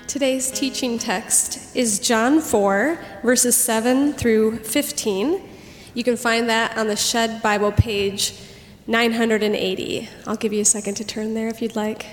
Today's teaching text is John 4, verses 7 through 15. You can find that on the Shed Bible page 980. I'll give you a second to turn there if you'd like.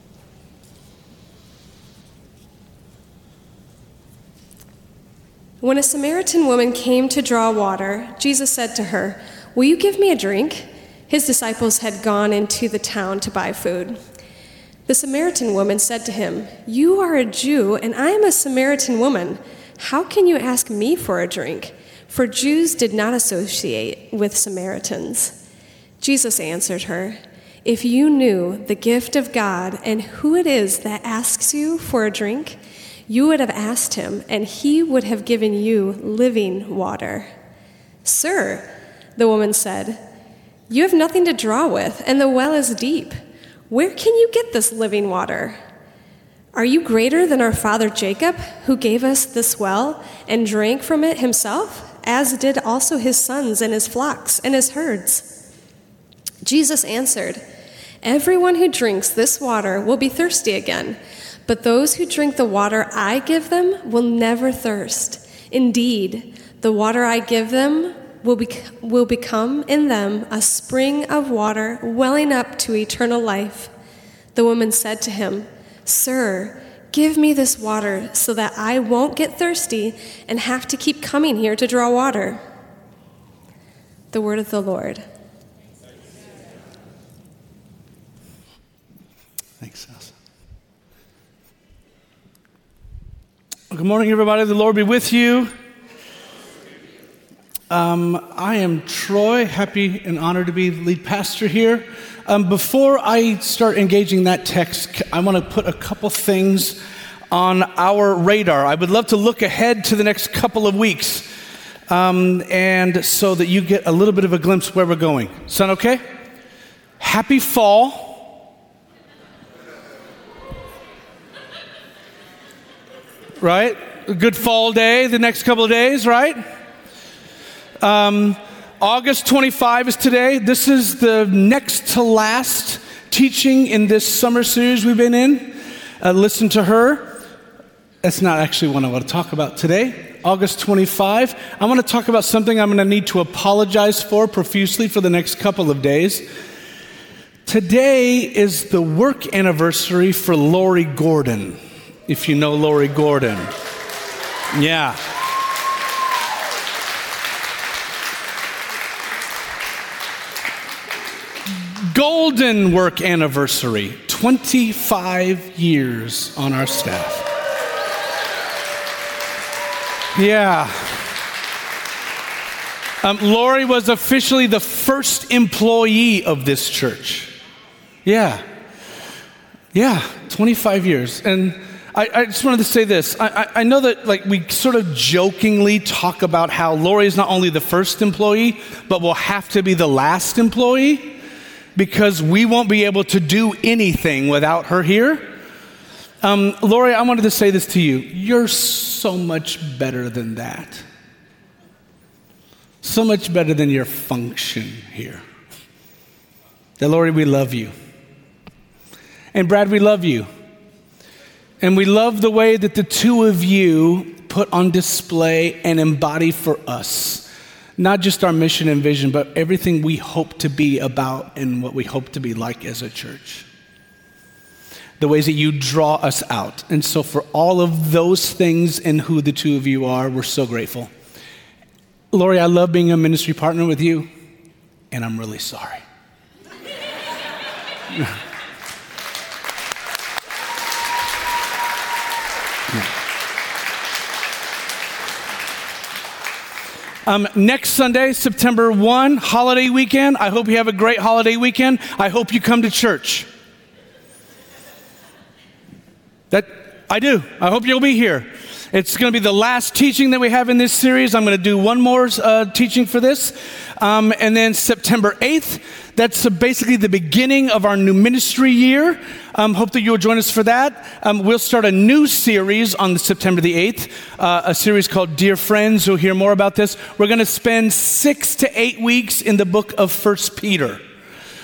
When a Samaritan woman came to draw water, Jesus said to her, "Will you give me a drink?" His disciples had gone into the town to buy food. The Samaritan woman said to him, "You are a Jew, and I am a Samaritan woman. How can you ask me for a drink?" For Jews did not associate with Samaritans. Jesus answered her, "If you knew the gift of God and who it is that asks you for a drink, you would have asked him, and he would have given you living water." "Sir," the woman said, "you have nothing to draw with, and the well is deep. Where can you get this living water? Are you greater than our father Jacob, who gave us this well and drank from it himself, as did also his sons and his flocks and his herds?" Jesus answered, "Everyone who drinks this water will be thirsty again, but those who drink the water I give them will never thirst. Indeed, the water I give them will become in them a spring of water welling up to eternal life." The woman said to him, "Sir, give me this water so that I won't get thirsty and have to keep coming here to draw water." The word of the Lord. Thanks, Elsa. Well, good morning, everybody. The Lord be with you. I am Troy, happy and honored to be lead pastor here. Before I start engaging that text, I want to put a couple things on our radar. I would love to look ahead to the next couple of weeks, and so that you get a little bit of a glimpse where we're going. Sound okay? Happy fall. Right? A good fall day the next couple of days, right? August 25 is today. This is the next to last teaching in this summer series we've been in. Listen to her. That's not actually what I want to talk about today. August 25. I want to talk about something I'm going to need to apologize for profusely for the next couple of days. Today is the work anniversary for Lori Gordon, if you know Lori Gordon. Yeah. Golden work anniversary, 25 years on our staff. Yeah. Lori was officially the first employee of this church. Yeah, 25 years. And I just wanted to say this. I know that we sort of jokingly talk about how Lori is not only the first employee, but will have to be the last employee, because we won't be able to do anything without her here. Lori, I wanted to say this to you. You're so much better than that. So much better than your function here. That, Lori, we love you. And Brad, we love you. And we love the way that the two of you put on display and embody for us not just our mission and vision, but everything we hope to be about and what we hope to be like as a church. The ways that you draw us out. And so for all of those things and who the two of you are, we're so grateful. Lori, I love being a ministry partner with you, and I'm really sorry. Next Sunday, September 1, holiday weekend. I hope you have a great holiday weekend. I hope you come to church. I do. I hope you'll be here. It's going to be the last teaching that we have in this series. I'm going to do one more teaching for this. And then September 8th, that's basically the beginning of our new ministry year. Hope that you'll join us for that. We'll start a new series on September the 8th, a series called Dear Friends. You'll hear more about this. We're going to spend 6 to 8 weeks in the book of 1 Peter.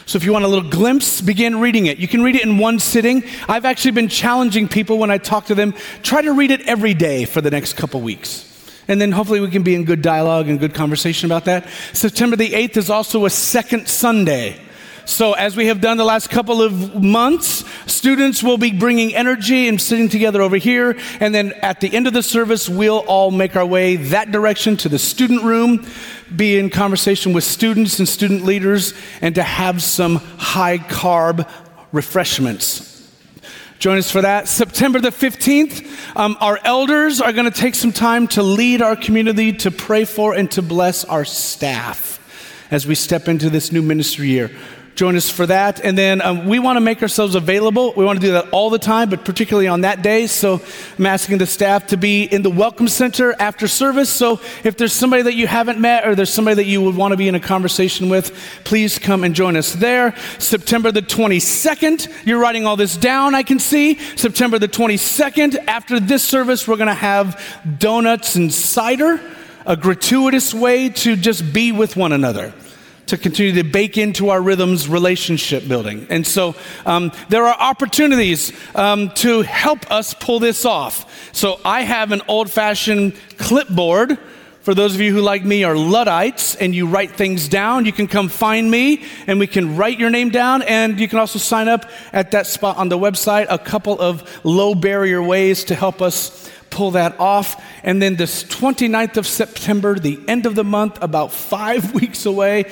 So if you want a little glimpse, begin reading it. You can read it in one sitting. I've actually been challenging people when I talk to them, try to read it every day for the next couple weeks. And then hopefully we can be in good dialogue and good conversation about that. September the 8th is also a second Sunday. So as we have done the last couple of months, students will be bringing energy and sitting together over here. And then at the end of the service, we'll all make our way that direction to the student room, be in conversation with students and student leaders, and to have some high-carb refreshments. Join us for that. September the 15th, our elders are going to take some time to lead our community, to pray for and to bless our staff as we step into this new ministry year. Join us for that. And then we want to make ourselves available. We want to do that all the time, but particularly on that day. So I'm asking the staff to be in the Welcome Center after service. So if there's somebody that you haven't met or there's somebody that you would want to be in a conversation with, please come and join us there. September the 22nd, you're writing all this down, I can see. September the 22nd, after this service, we're going to have donuts and cider, a gratuitous way to just be with one another, to continue to bake into our rhythms relationship building. And so there are opportunities to help us pull this off. So I have an old-fashioned clipboard. For those of you who, like me, are Luddites and you write things down, you can come find me and we can write your name down, and you can also sign up at that spot on the website. A couple of low-barrier ways to help us pull that off. And then this 29th of September, the end of the month, about 6 weeks away,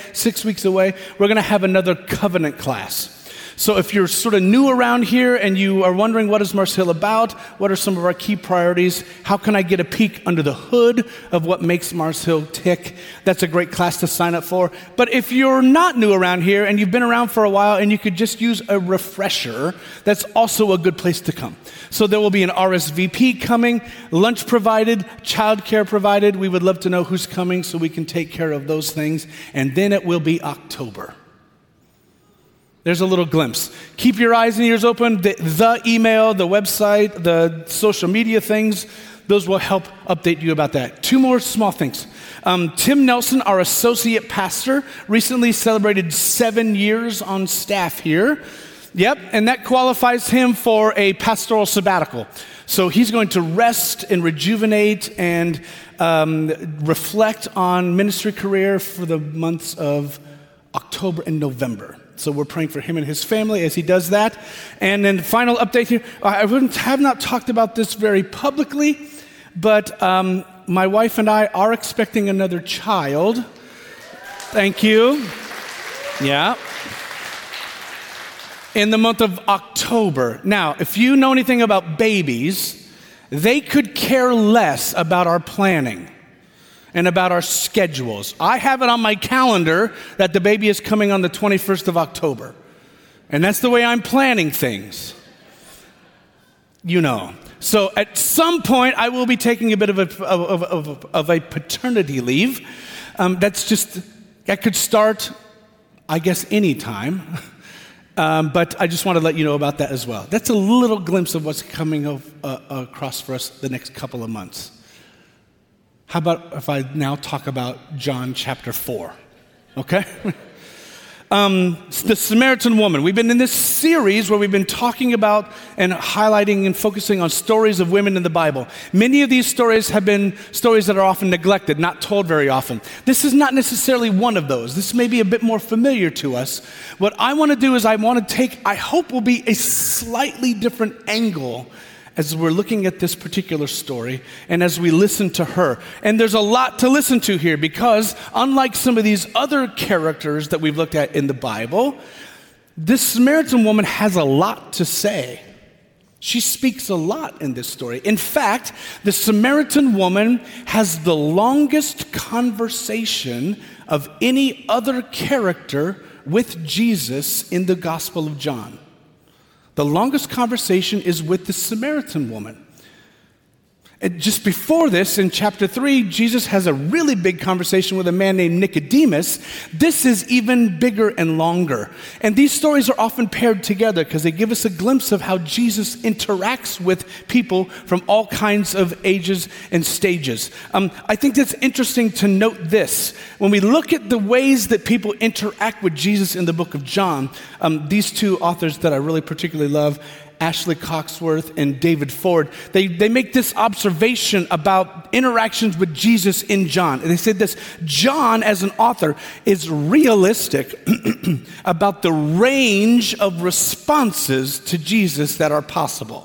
we're going to have another covenant class. So if you're sort of new around here and you are wondering what is Mars Hill about, what are some of our key priorities, how can I get a peek under the hood of what makes Mars Hill tick, that's a great class to sign up for. But if you're not new around here and you've been around for a while and you could just use a refresher, that's also a good place to come. So there will be an RSVP coming, lunch provided, childcare provided. We would love to know who's coming so we can take care of those things. And then it will be October. There's a little glimpse. Keep your eyes and ears open. The email, the website, the social media things, those will help update you about that. 2 more small things. Tim Nelson, our associate pastor, recently celebrated 7 years on staff here. Yep, and that qualifies him for a pastoral sabbatical. So he's going to rest and rejuvenate and reflect on ministry career for the months of October and November. So we're praying for him and his family as he does that. And then final update here. I have not talked about this very publicly, but my wife and I are expecting another child. Thank you. Yeah. In the month of October. Now, if you know anything about babies, they could care less about our planning and about our schedules. I have it on my calendar that the baby is coming on the 21st of October. And that's the way I'm planning things. You know. So at some point, I will be taking a bit of a paternity leave. That could start, I guess, anytime. But I just want to let you know about that as well. That's a little glimpse of what's coming across for us the next couple of months. How about if I now talk about John chapter 4? Okay? The Samaritan woman. We've been in this series where we've been talking about and highlighting and focusing on stories of women in the Bible. Many of these stories have been stories that are often neglected, not told very often. This is not necessarily one of those. This may be a bit more familiar to us. What I want to do is I want to take, I hope will be a slightly different angle as we're looking at this particular story and as we listen to her. And there's a lot to listen to here because unlike some of these other characters that we've looked at in the Bible, this Samaritan woman has a lot to say. She speaks a lot in this story. In fact, the Samaritan woman has the longest conversation of any other character with Jesus in the Gospel of John. The longest conversation is with the Samaritan woman. And just before this, in chapter 3, Jesus has a really big conversation with a man named Nicodemus. This is even bigger and longer. And these stories are often paired together because they give us a glimpse of how Jesus interacts with people from all kinds of ages and stages. I think it's interesting to note this. When we look at the ways that people interact with Jesus in the book of John, these two authors that I really particularly love, Ashley Coxworth and David Ford, they make this observation about interactions with Jesus in John. And they said this: John, as an author, is realistic about the range of responses to Jesus that are possible.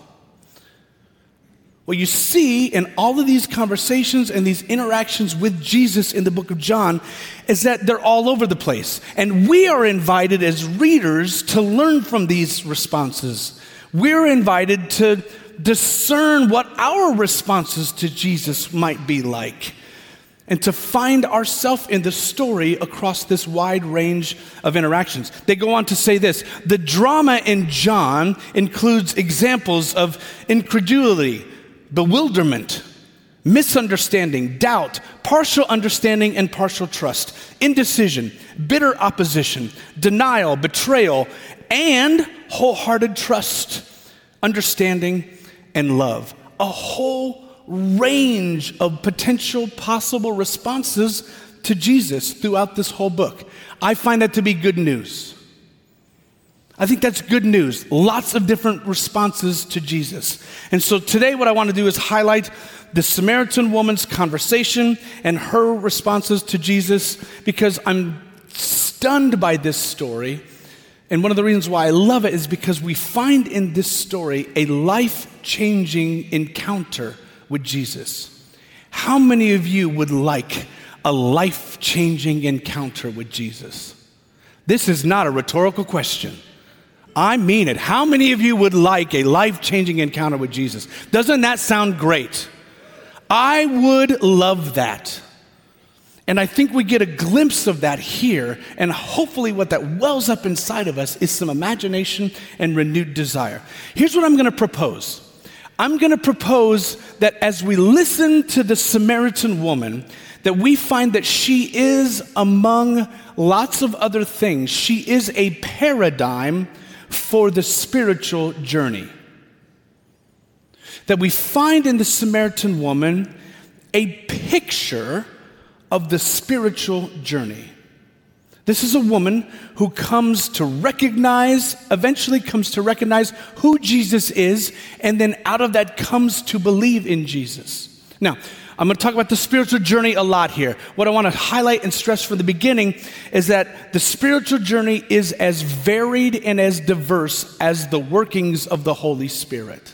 What you see in all of these conversations and these interactions with Jesus in the book of John is that they're all over the place. And we are invited as readers to learn from these responses. We're invited to discern what our responses to Jesus might be like and to find ourselves in the story across this wide range of interactions. They go on to say this: the drama in John includes examples of incredulity, bewilderment, misunderstanding, doubt, partial understanding and partial trust, indecision, bitter opposition, denial, betrayal, and wholehearted trust, understanding, and love. A whole range of potential possible responses to Jesus throughout this whole book. I find that to be good news. I think that's good news. Lots of different responses to Jesus. And so today what I want to do is highlight the Samaritan woman's conversation and her responses to Jesus, because I'm stunned by this story. And one of the reasons why I love it is because we find in this story a life-changing encounter with Jesus. How many of you would like a life-changing encounter with Jesus? This is not a rhetorical question. I mean it. How many of you would like a life-changing encounter with Jesus? Doesn't that sound great? I would love that. And I think we get a glimpse of that here, and hopefully what that wells up inside of us is some imagination and renewed desire. Here's what I'm going to propose. I'm going to propose that as we listen to the Samaritan woman, that we find that she is, among lots of other things, she is a paradigm for the spiritual journey. That we find in the Samaritan woman a picture of the spiritual journey. This is a woman who eventually comes to recognize who Jesus is, and then out of that comes to believe in Jesus. Now, I'm going to talk about the spiritual journey a lot here. What I want to highlight and stress from the beginning is that the spiritual journey is as varied and as diverse as the workings of the Holy Spirit.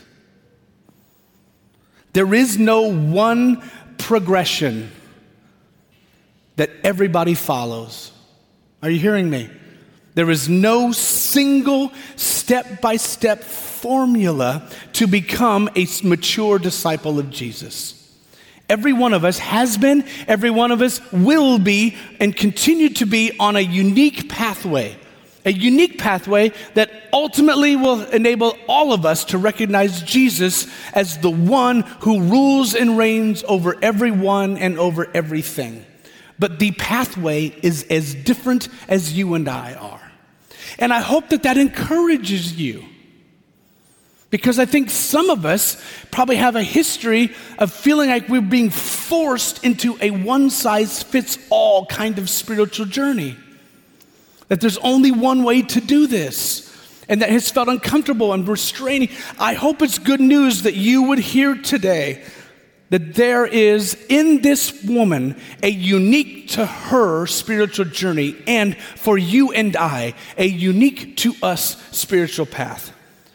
There is no one progression that everybody follows. Are you hearing me? There is no single step-by-step formula to become a mature disciple of Jesus. Every one of us has been, every one of us will be, and continue to be on a unique pathway. A unique pathway that ultimately will enable all of us to recognize Jesus as the one who rules and reigns over everyone and over everything. But the pathway is as different as you and I are. And I hope that that encourages you. Because I think some of us probably have a history of feeling like we're being forced into a one-size-fits-all kind of spiritual journey. That there's only one way to do this. And that has felt uncomfortable and restraining. I hope it's good news that you would hear today that there is in this woman a unique to her spiritual journey, and for you and I, a unique to us spiritual path.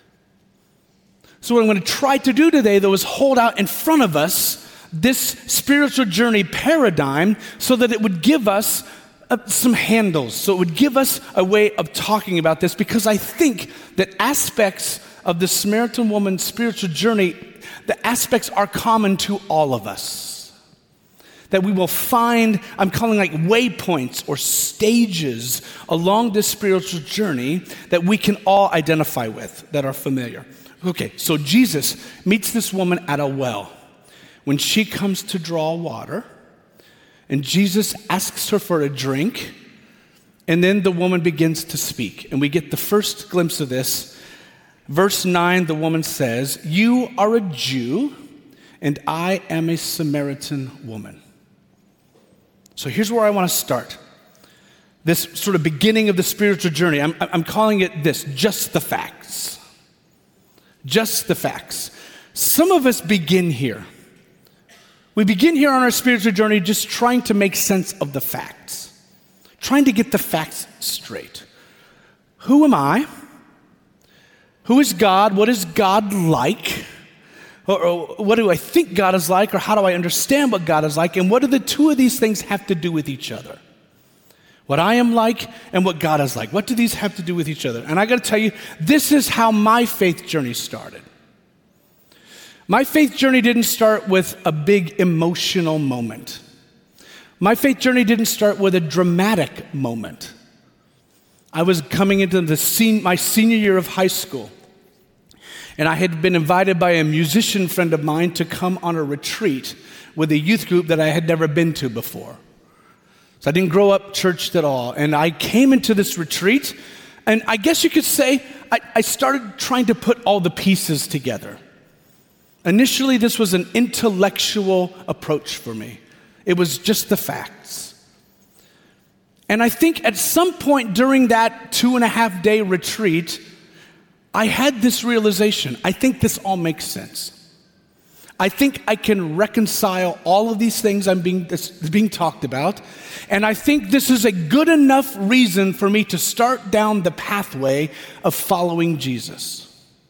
So what I'm going to try to do today, though, is hold out in front of us this spiritual journey paradigm so that it would give us some handles, so it would give us a way of talking about this, because I think that aspects of the Samaritan woman's spiritual journey, the aspects are common to all of us. That we will find, I'm calling like waypoints or stages along this spiritual journey that we can all identify with, that are familiar. Okay, so Jesus meets this woman at a well. when she comes to draw water, and Jesus asks her for a drink, and then the woman begins to speak. And we get the first glimpse of this. Verse 9, the woman says, "You are a Jew, and I am a Samaritan woman." So here's where I want to start. This sort of beginning of the spiritual journey. I'm calling it this, just the facts. Just the facts. Some of us begin here. We begin here on our spiritual journey just trying to make sense of the facts. Trying to get the facts straight. Who am I? Who is God? What is God like? Or what do I think God is like? Or how do I understand what God is like? And what do the two of these things have to do with each other? What I am like and what God is like. What do these have to do with each other? And I got to tell you, this is how my faith journey started. My faith journey didn't start with a big emotional moment. My faith journey didn't start with a dramatic moment. I was coming into my senior year of high school, and I had been invited by a musician friend of mine to come on a retreat with a youth group that I had never been to before. So I didn't grow up churched at all, and I came into this retreat, and I guess you could say I started trying to put all the pieces together. Initially, this was an intellectual approach for me. It was just the facts. And I think at some point during that 2.5-day retreat, I had this realization. I think this all makes sense. I think I can reconcile all of these things that's being talked about. And I think this is a good enough reason for me to start down the pathway of following Jesus.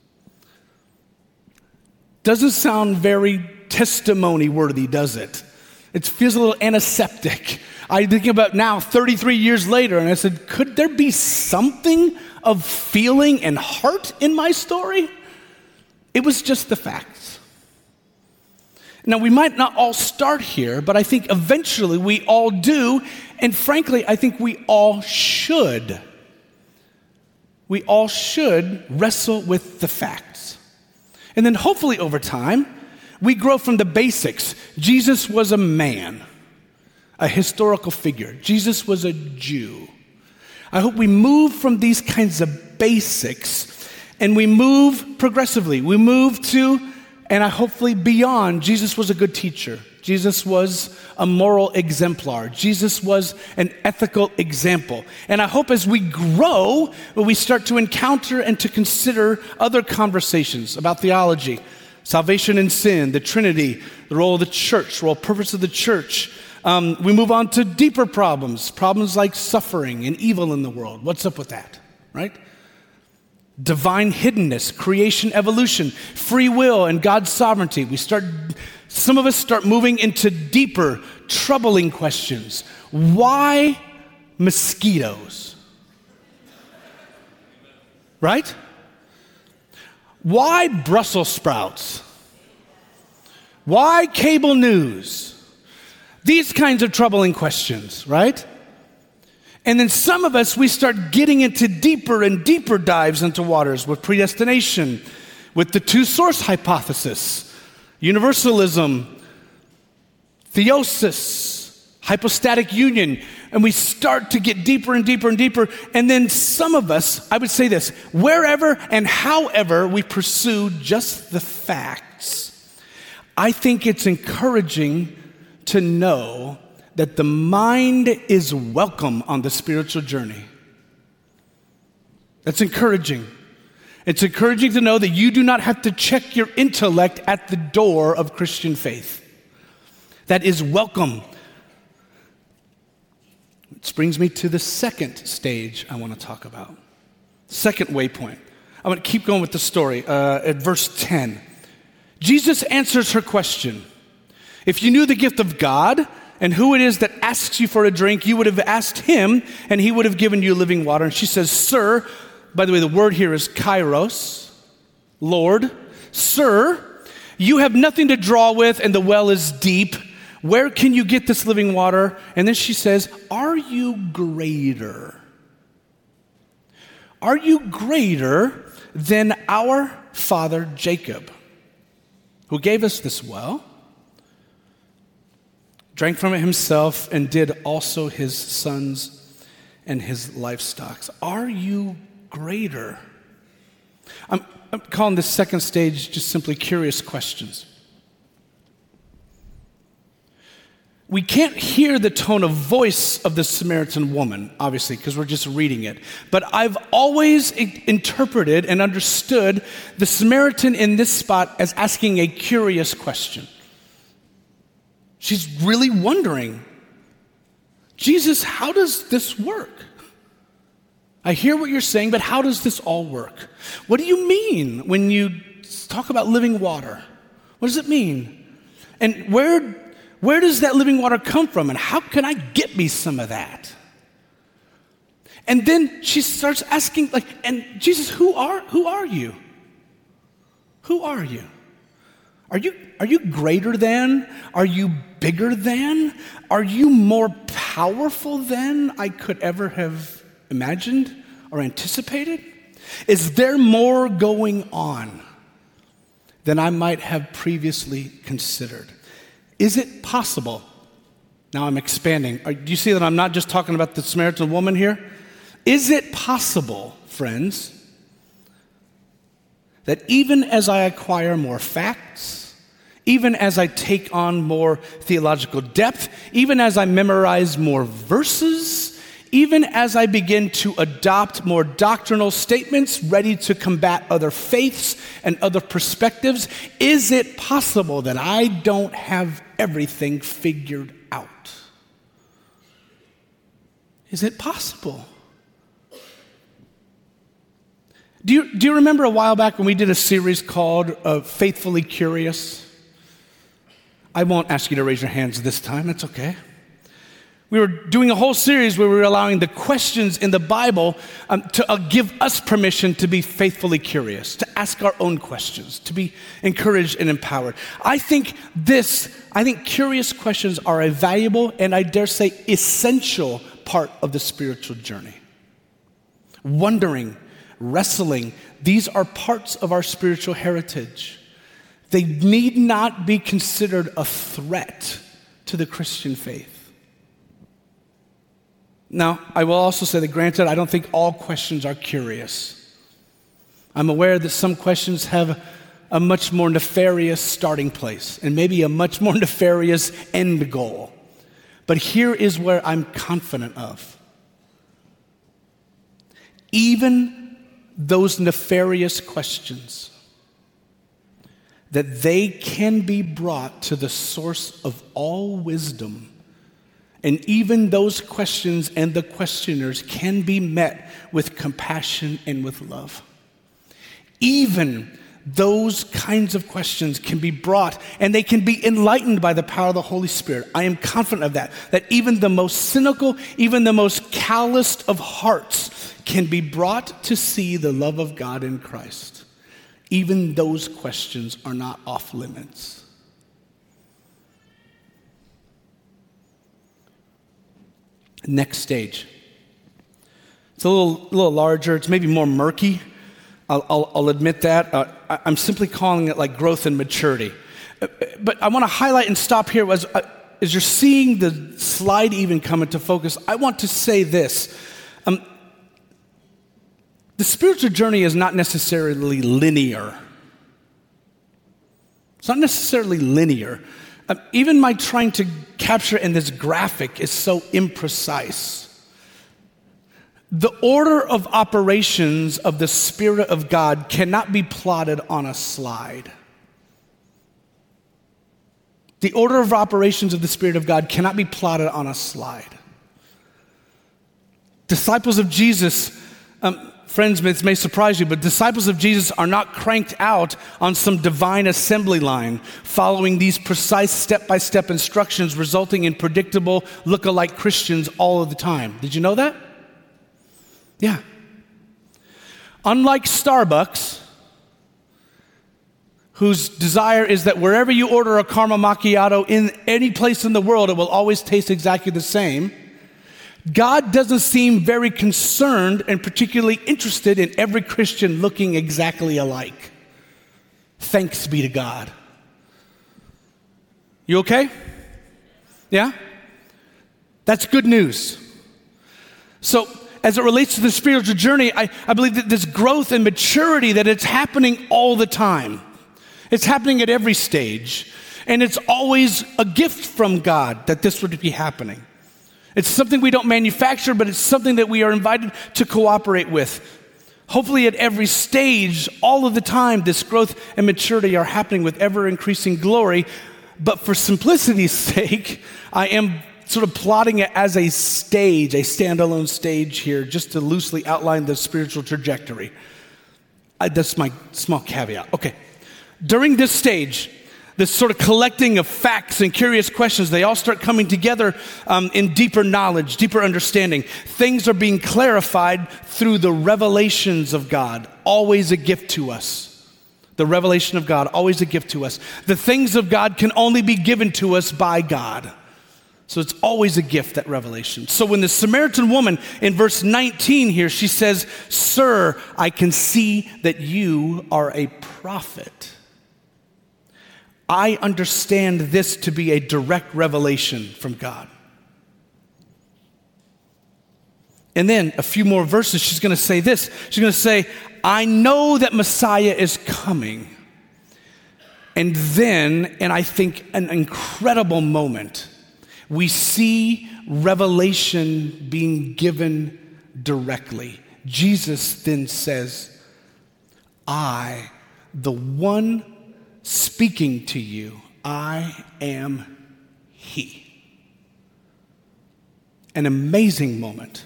Doesn't sound very testimony worthy, does it? It feels a little antiseptic. I think about now, 33 years later, and I said, could there be something of feeling and heart in my story? It was just the facts. Now, we might not all start here, but I think eventually we all do, and frankly, I think we all should. We all should wrestle with the facts. And then hopefully over time, we grow from the basics. Jesus was a man, a historical figure. Jesus was a Jew. I hope we move from these kinds of basics and we move progressively. We move to, and hopefully beyond, Jesus was a good teacher. Jesus was a moral exemplar. Jesus was an ethical example. And I hope as we grow, we start to encounter and to consider other conversations about theology, salvation and sin, the Trinity, the role of the church, the role, purpose of the church. We move on to deeper problems like suffering and evil in the world. What's up with that, right? Divine hiddenness, creation, evolution, free will, and God's sovereignty. Some of us start moving into deeper, troubling questions. Why mosquitoes? Right? Why Brussels sprouts? Why cable news? These kinds of troubling questions, right? And then some of us, we start getting into deeper and deeper dives into waters with predestination, with the two-source hypothesis, universalism, theosis, hypostatic union, and we start to get deeper and deeper and deeper. And then some of us, I would say this, wherever and however we pursue just the facts, I think it's encouraging to know that the mind is welcome on the spiritual journey. That's encouraging. It's encouraging to know that you do not have to check your intellect at the door of Christian faith. That is welcome. Which brings me to the second stage I want to talk about. Second waypoint. I want to keep going with the story at verse 10. Jesus answers her question. If you knew the gift of God and who it is that asks you for a drink, you would have asked him and he would have given you living water. And she says, Sir, by the way, the word here is kairos, Lord. Sir, you have nothing to draw with and the well is deep. Where can you get this living water? And then she says, are you greater? Are you greater than our father Jacob, who gave us this well, drank from it himself, and did also his sons and his livestock. Are you greater? I'm calling this second stage just simply curious questions. We can't hear the tone of voice of the Samaritan woman, obviously, because we're just reading it. But I've always interpreted and understood the Samaritan in this spot as asking a curious question. She's really wondering, Jesus, how does this work? I hear what you're saying, but how does this all work? What do you mean when you talk about living water? What does it mean? And where does that living water come from? And how can I get me some of that? And then she starts asking, and Jesus, who are you? Who are you? Are you greater than? Are you bigger than? Are you more powerful than I could ever have imagined or anticipated? Is there more going on than I might have previously considered? Is it possible? Now I'm expanding. Do you see that I'm not just talking about the Samaritan woman here? Is it possible, friends, that even as I acquire more facts, even as I take on more theological depth, even as I memorize more verses, even as I begin to adopt more doctrinal statements ready to combat other faiths and other perspectives, is it possible that I don't have everything figured out? Is it possible? Do you remember a while back when we did a series called Faithfully Curious? I won't ask you to raise your hands this time, that's okay. We were doing a whole series where we were allowing the questions in the Bible to give us permission to be faithfully curious, to ask our own questions, to be encouraged and empowered. I think curious questions are a valuable and I dare say essential part of the spiritual journey. Wondering, wrestling, these are parts of our spiritual heritage. They need not be considered a threat to the Christian faith. Now, I will also say that granted, I don't think all questions are curious. I'm aware that some questions have a much more nefarious starting place and maybe a much more nefarious end goal. But here is where I'm confident of. Even those nefarious questions, that they can be brought to the source of all wisdom. And even those questions and the questioners can be met with compassion and with love. Even those kinds of questions can be brought and they can be enlightened by the power of the Holy Spirit. I am confident of that. That even the most cynical, even the most calloused of hearts can be brought to see the love of God in Christ. Even those questions are not off limits. Next stage. It's a little larger. It's maybe more murky. I'll admit that. I'm simply calling it like growth and maturity. But I want to highlight and stop here as you're seeing the slide even come into focus. I want to say this. The spiritual journey is not necessarily linear. It's not necessarily linear. Even my trying to capture in this graphic is so imprecise. The order of operations of the Spirit of God cannot be plotted on a slide. The order of operations of the Spirit of God cannot be plotted on a slide. Disciples of Jesus, friends, this may surprise you, but disciples of Jesus are not cranked out on some divine assembly line, following these precise step-by-step instructions, resulting in predictable look-alike Christians all of the time. Did you know that? Yeah. Unlike Starbucks, whose desire is that wherever you order a caramel macchiato in any place in the world, it will always taste exactly the same, God doesn't seem very concerned and particularly interested in every Christian looking exactly alike. Thanks be to God. You okay? Yeah? That's good news. So, as it relates to the spiritual journey, I believe that this growth and maturity, that it's happening all the time. It's happening at every stage. And it's always a gift from God that this would be happening. It's something we don't manufacture, but it's something that we are invited to cooperate with. Hopefully at every stage, all of the time, this growth and maturity are happening with ever-increasing glory. But for simplicity's sake, I am sort of plotting it as a stage, a standalone stage here, just to loosely outline the spiritual trajectory. That's my small caveat. Okay. During this stage, this sort of collecting of facts and curious questions, they all start coming together in deeper knowledge, deeper understanding. Things are being clarified through the revelations of God, always a gift to us. The revelation of God, always a gift to us. The things of God can only be given to us by God. So it's always a gift, that revelation. So when the Samaritan woman in verse 19 here, she says, "Sir, I can see that you are a prophet." I understand this to be a direct revelation from God. And then a few more verses, she's going to say this. She's going to say, "I know that Messiah is coming." And then, and I think an incredible moment, we see revelation being given directly. Jesus then says, "I, the one speaking to you, I am He." An amazing moment.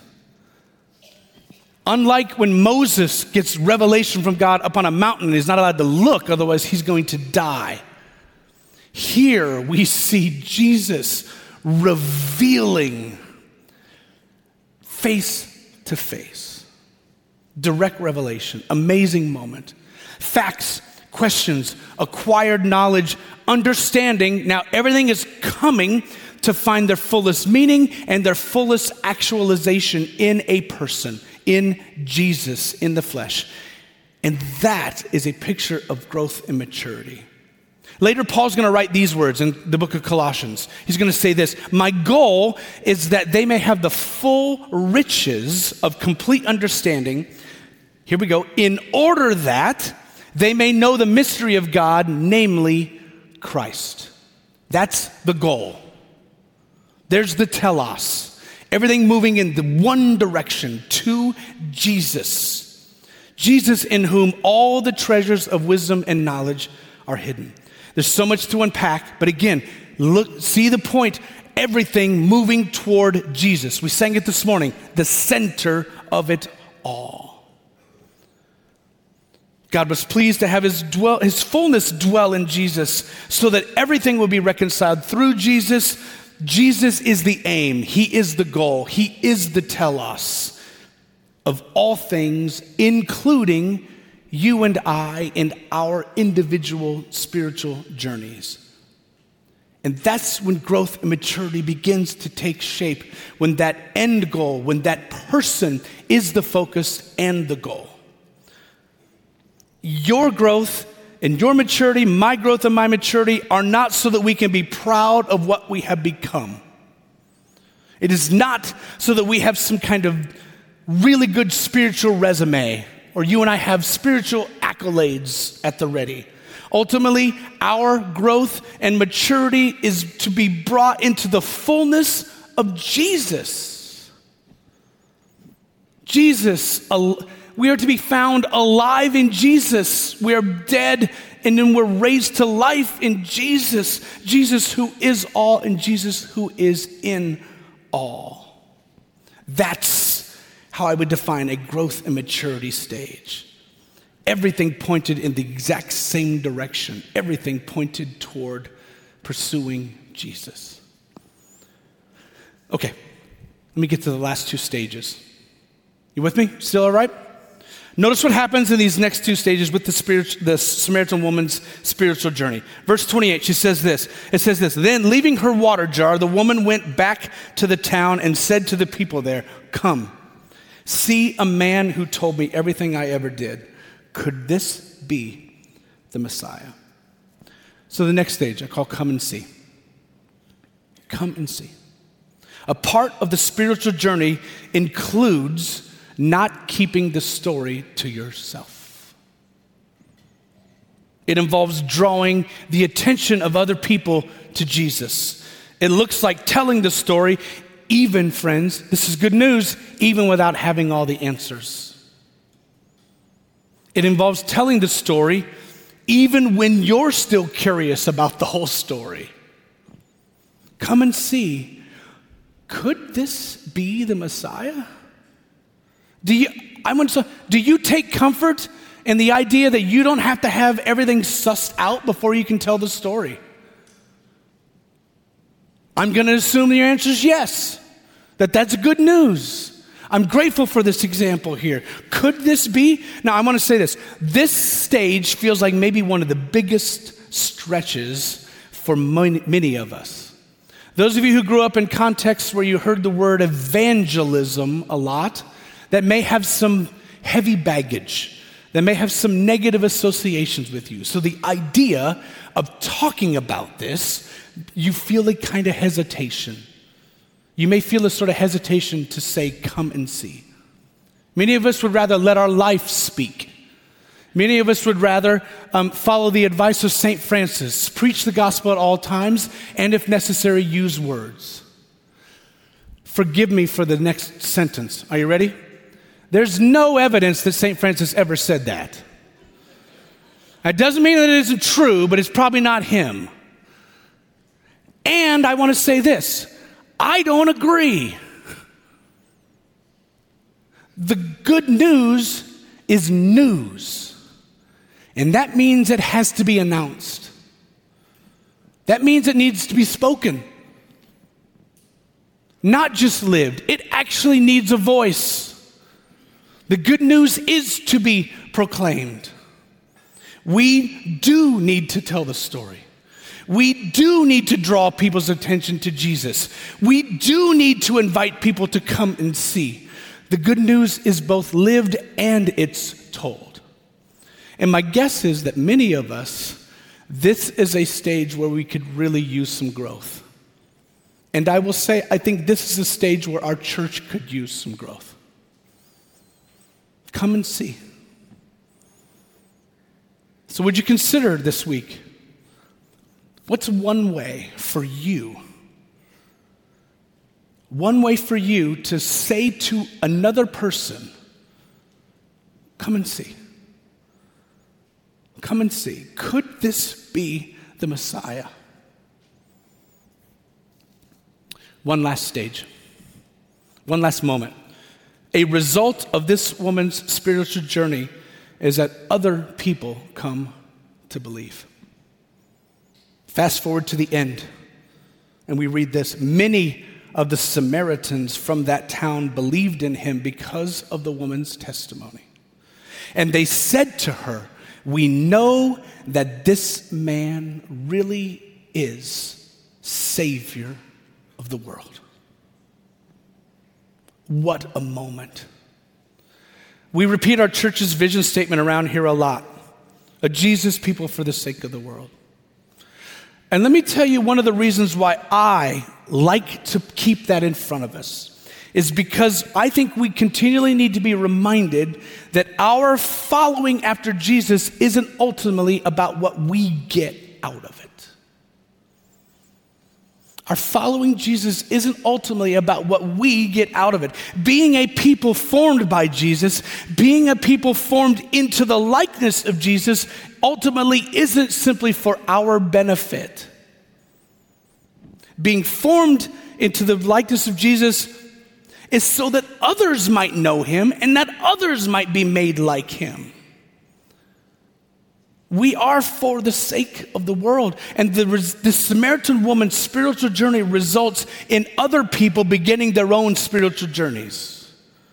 Unlike when Moses gets revelation from God up on a mountain and he's not allowed to look, otherwise he's going to die. Here we see Jesus revealing face to face. Direct revelation, amazing moment. Facts, questions, acquired knowledge, understanding. Now everything is coming to find their fullest meaning and their fullest actualization in a person, in Jesus, in the flesh. And that is a picture of growth and maturity. Later, Paul's going to write these words in the book of Colossians. He's going to say this: "My goal is that they may have the full riches of complete understanding." Here we go. "In order that they may know the mystery of God, namely Christ." That's the goal. There's the telos. Everything moving in the one direction to Jesus. Jesus, in whom all the treasures of wisdom and knowledge are hidden. There's so much to unpack, but again, look, see the point. Everything moving toward Jesus. We sang it this morning, the center of it all. God was pleased to have his fullness dwell in Jesus so that everything will be reconciled through Jesus. Jesus is the aim. He is the goal. He is the telos of all things, including you and I in our individual spiritual journeys. And that's when growth and maturity begins to take shape, when that end goal, when that person is the focus and the goal. Your growth and your maturity, my growth and my maturity are not so that we can be proud of what we have become. It is not so that we have some kind of really good spiritual resume, or you and I have spiritual accolades at the ready. Ultimately, our growth and maturity is to be brought into the fullness of Jesus. Jesus, we are to be found alive in Jesus. We are dead and then we're raised to life in Jesus. Jesus who is all and Jesus who is in all. That's how I would define a growth and maturity stage. Everything pointed in the exact same direction. Everything pointed toward pursuing Jesus. Okay, let me get to the last two stages. You with me? Still all right? Notice what happens in these next two stages with the Samaritan woman's spiritual journey. Verse 28, she says this. It says this: "Then leaving her water jar, the woman went back to the town and said to the people there, 'Come, see a man who told me everything I ever did. Could this be the Messiah?'" So the next stage I call come and see. Come and see. A part of the spiritual journey includes not keeping the story to yourself. It involves drawing the attention of other people to Jesus. It looks like telling the story, even, friends, this is good news, even without having all the answers. It involves telling the story even when you're still curious about the whole story. Come and see. Could this be the Messiah? Do you take comfort in the idea that you don't have to have everything sussed out before you can tell the story? I'm going to assume your answer is yes, that's good news. I'm grateful for this example here. Could this be? Now, I want to say this. This stage feels like maybe one of the biggest stretches for many of us. Those of you who grew up in contexts where you heard the word evangelism a lot, that may have some heavy baggage, that may have some negative associations with you. So the idea of talking about this, you feel a kind of hesitation. You may feel a sort of hesitation to say, come and see. Many of us would rather let our life speak. Many of us would rather follow the advice of St. Francis, preach the gospel at all times, and if necessary, use words. Forgive me for the next sentence. Are you ready? There's no evidence that St. Francis ever said that. That doesn't mean that it isn't true, but it's probably not him. And I want to say this. I don't agree. The good news is news. And that means it has to be announced. That means it needs to be spoken. Not just lived. It actually needs a voice. The good news is to be proclaimed. We do need to tell the story. We do need to draw people's attention to Jesus. We do need to invite people to come and see. The good news is both lived and it's told. And my guess is that many of us, this is a stage where we could really use some growth. And I will say, I think this is a stage where our church could use some growth. Come and see. So would you consider this week, what's one way for you to say to another person, come and see. Come and see. Could this be the Messiah? One last stage. One last moment. A result of this woman's spiritual journey is that other people come to believe. Fast forward to the end, and we read this. Many of the Samaritans from that town believed in him because of the woman's testimony. And they said to her, "We know that this man really is Savior of the world." What a moment. We repeat our church's vision statement around here a lot. A Jesus people for the sake of the world. And let me tell you one of the reasons why I like to keep that in front of us is because I think we continually need to be reminded that our following after Jesus isn't ultimately about what we get out of it. Our following Jesus isn't ultimately about what we get out of it. Being a people formed by Jesus, being a people formed into the likeness of Jesus, ultimately isn't simply for our benefit. Being formed into the likeness of Jesus is so that others might know him and that others might be made like him. We are for the sake of the world. And the Samaritan woman's spiritual journey results in other people beginning their own spiritual journeys.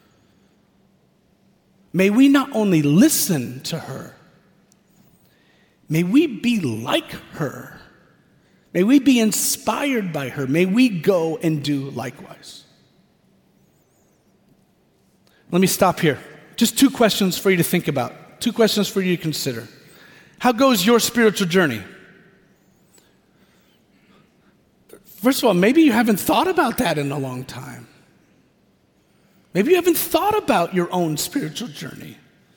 May we not only listen to her, may we be like her. May we be inspired by her. May we go and do likewise. Let me stop here. Just two questions for you to think about. Two questions for you to consider. How goes your spiritual journey? First of all, maybe you haven't thought about that in a long time. Maybe you haven't thought about your own spiritual journey.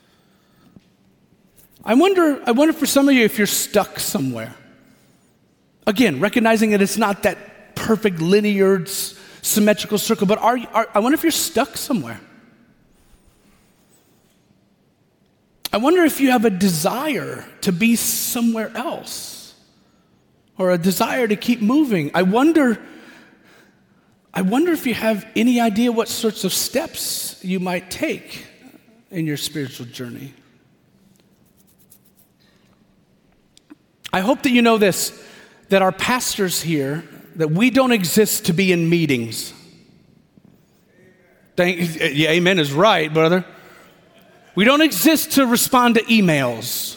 I wonder for some of you if you're stuck somewhere. Again, recognizing that it's not that perfect linear, symmetrical circle, but I wonder if you're stuck somewhere. I wonder if you have a desire to be somewhere else or a desire to keep moving. I wonder if you have any idea what sorts of steps you might take in your spiritual journey. I hope that you know this, that our pastors here, that we don't exist to be in meetings. Yeah, amen is right, brother. We don't exist to respond to emails.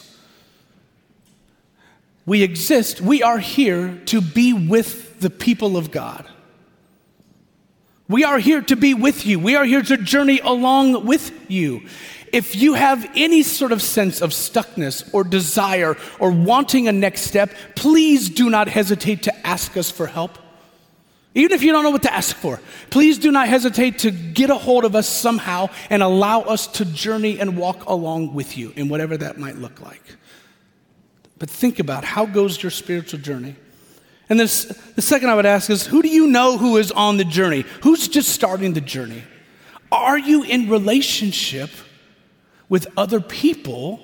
We are here to be with the people of God. We are here to be with you. We are here to journey along with you. If you have any sort of sense of stuckness or desire or wanting a next step, please do not hesitate to ask us for help. Even if you don't know what to ask for, please do not hesitate to get a hold of us somehow and allow us to journey and walk along with you in whatever that might look like. But think about how goes your spiritual journey? And the second I would ask is, who do you know who is on the journey? Who's just starting the journey? Are you in relationship with other people,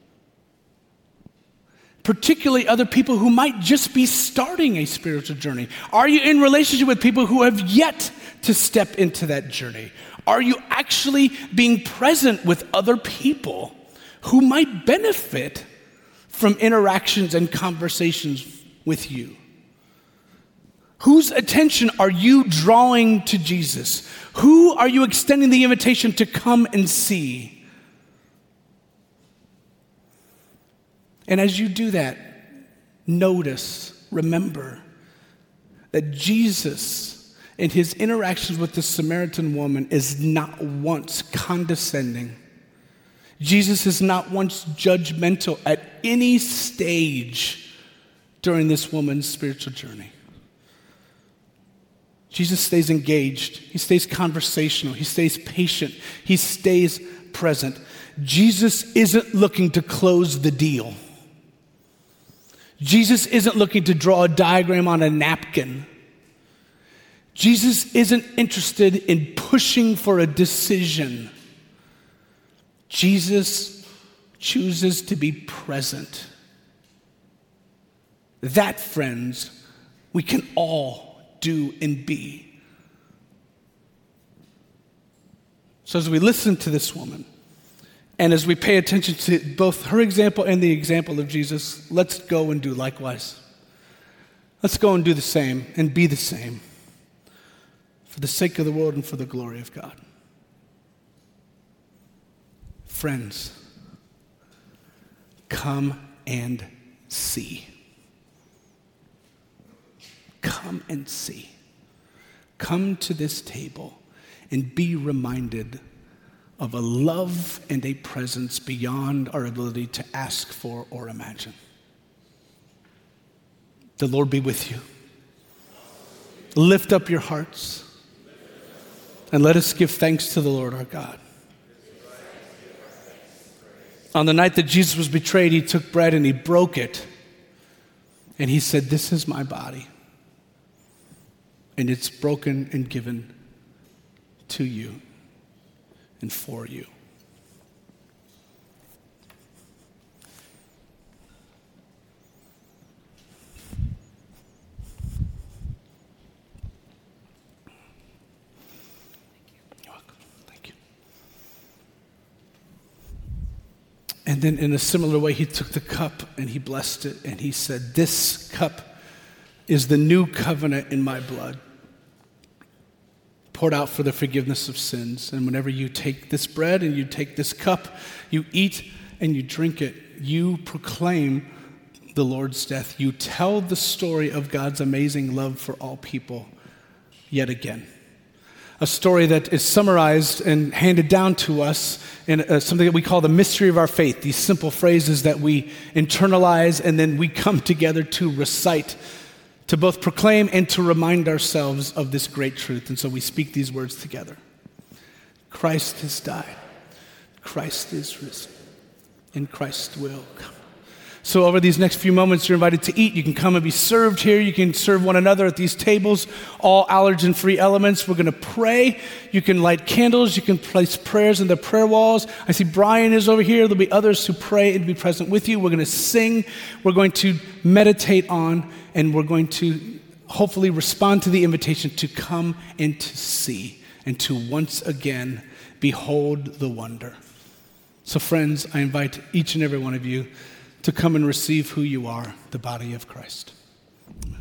particularly other people who might just be starting a spiritual journey? Are you in relationship with people who have yet to step into that journey? Are you actually being present with other people who might benefit from interactions and conversations with you? Whose attention are you drawing to Jesus? Who are you extending the invitation to come and see? And as you do that, remember that Jesus, in his interactions with the Samaritan woman, is not once condescending. Jesus is not once judgmental at any stage during this woman's spiritual journey. Jesus stays engaged. He stays conversational. He stays patient. He stays present. Jesus isn't looking to close the deal. Jesus isn't looking to draw a diagram on a napkin. Jesus isn't interested in pushing for a decision. Jesus chooses to be present. That, friends, we can all do and be. So as we listen to this woman, and as we pay attention to both her example and the example of Jesus, let's go and do likewise. Let's go and do the same and be the same for the sake of the world and for the glory of God. Friends, come and see. Come and see. Come to this table and be reminded of a love and a presence beyond our ability to ask for or imagine. The Lord be with you. Lift up your hearts and let us give thanks to the Lord our God. On the night that Jesus was betrayed, he took bread and he broke it. And he said, "This is my body. And it's broken and given to you and for you." You're welcome. Thank you. And then in a similar way, he took the cup and he blessed it and he said, "This cup is the new covenant in my blood, poured out for the forgiveness of sins." And whenever you take this bread and you take this cup, you eat and you drink it, you proclaim the Lord's death. You tell the story of God's amazing love for all people yet again. A story that is summarized and handed down to us in something that we call the mystery of our faith, these simple phrases that we internalize and then we come together to recite to both proclaim and to remind ourselves of this great truth. And so we speak these words together. Christ has died. Christ is risen. And Christ will come. So over these next few moments, you're invited to eat. You can come and be served here. You can serve one another at these tables, all allergen-free elements. We're going to pray. You can light candles. You can place prayers in the prayer walls. I see Brian is over here. There'll be others who pray and be present with you. We're going to sing. We're going to meditate on, and we're going to hopefully respond to the invitation to come and to see and to once again behold the wonder. So friends, I invite each and every one of you to come and receive who you are, the body of Christ. Amen.